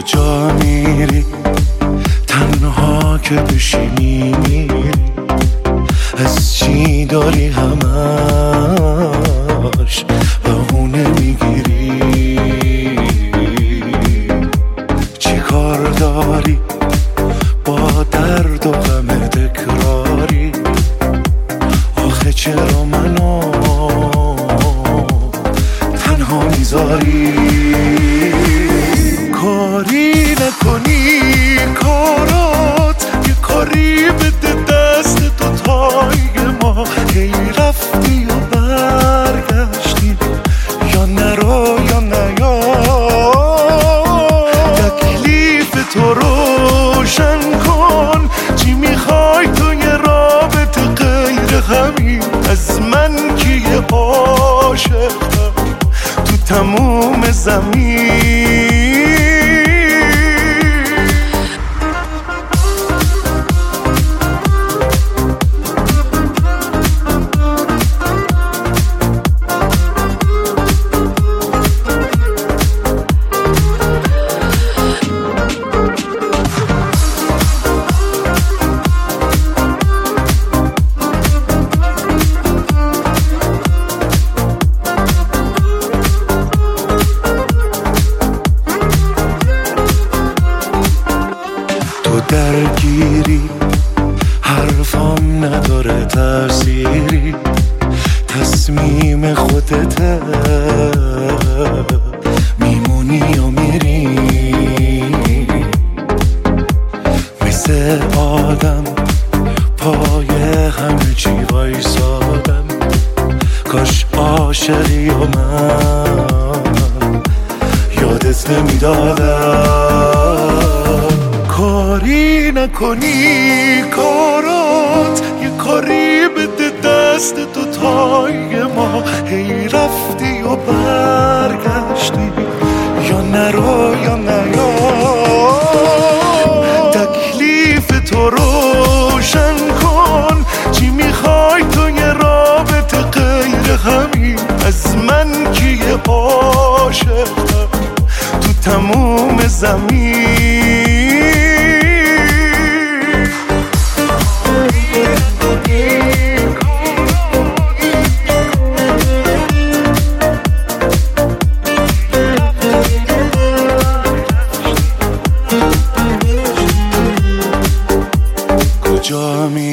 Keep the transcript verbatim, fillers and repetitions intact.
کجا میری تنها که بشینی میری از چی داری همش بهونه میگیری چی کار داری با درد و غم تکراری آخه چرا منو تنها میذاری کاری نکنی کارات یه کاری بده دست تو تای ما هی رفتی و برگشتی یا نرو یا نیا تکلیف تو روشن کن چی میخوای تو یه رابطه غیر همین از من که یه عاشقم تو تموم زمین درگیری حرفام نداره تأثیری تصمیم خودته میمونی و میری مثل آدم پای همه چی وایسادم کاش عاشقی و من یادت نمیدادم کاری نکنی کارات یه کاری بده دست تو تای ما هی رفتی و برگشتی یا نرو یا نیا تکلیف تو روشن کن چی میخوای تو یه رابطه غیر همین از من که یه عاشقم تو تموم زمین کجا می